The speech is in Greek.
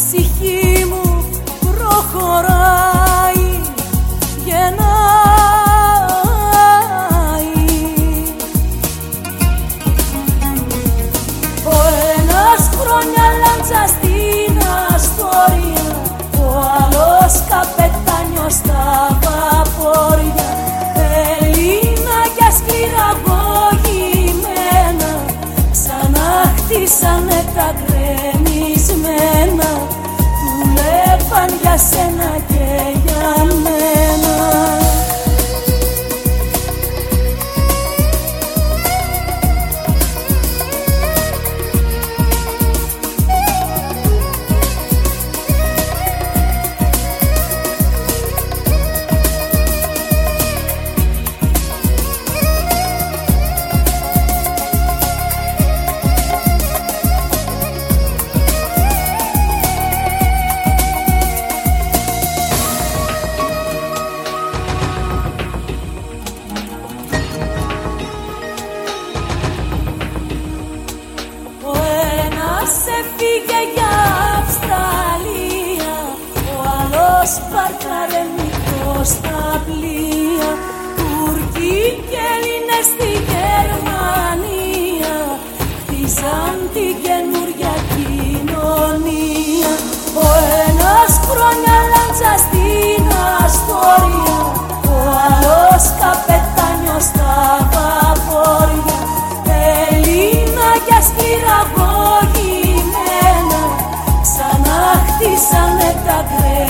ψυχή μου προχωράει, γεννάει. Ο ένας χρόνια λάντζα στην Αστόρια, ο άλλος καπετάνιος στα βαπόρια. Ελληνάκια σκληραγωγημένα ξανά χτίσανε τα γκρεμισμένα, δουλεύαν για σένα και για μένα. Έφυγε για Αυστραλία, ο άλλος παρκάρε μικρό στα πλοία. Τούρκοι και Έλληνες στη Γερμανία χτίζαν την καινούρια κοινωνία. Ο ένας χρόνια λάντζα στην Αστόρια, ο άλλος καπετάνιος στα βαπόρια. Ελληνάκια σκληραγωγημένα ξανά χτίσανε τα γκρεμισμένα,